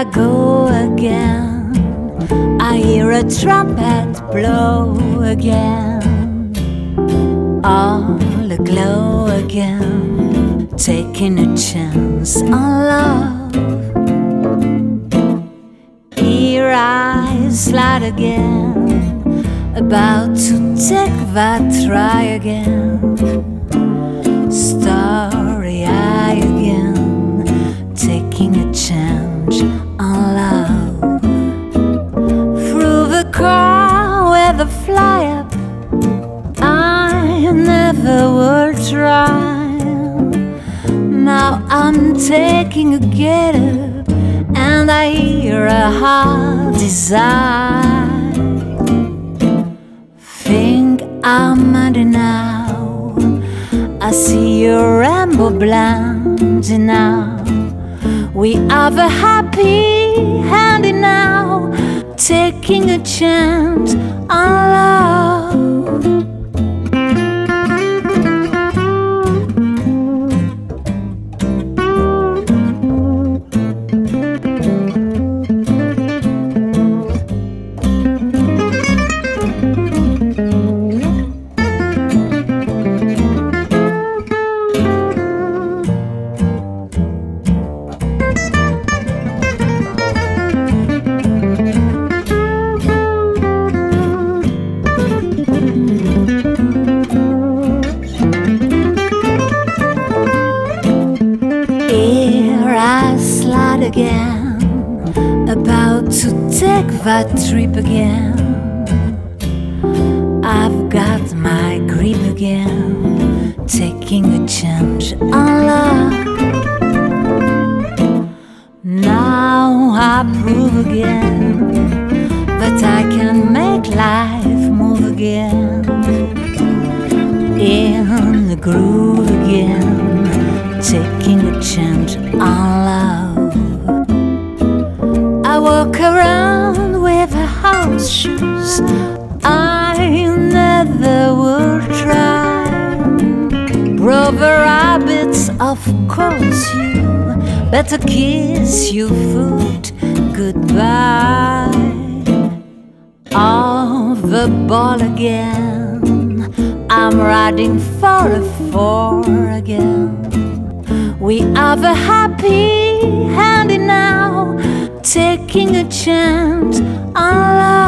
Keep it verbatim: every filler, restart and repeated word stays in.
go again. I hear a trumpet blow again, all aglow again, taking a chance on love. Here I slide again, about to take that try again. Starry eye again, taking a chance on love. Through the car where the fly up, I never will try. Now I'm taking a get up, and I hear a heart desire. Think I'm under now, I see your rainbow blending now. We have a happy ending now, taking a chance on love. Again, about to take that trip again. I've got my grip again, taking a chance on love. Now I prove again that I can make life move again, in the groove again, taking a chance on love. I walk around with horseshoes, I never will try. Brother rabbits, of course you better kiss your foot goodbye. Off the ball again, I'm riding for a four again. We have a happy ending now, taking a chance on love.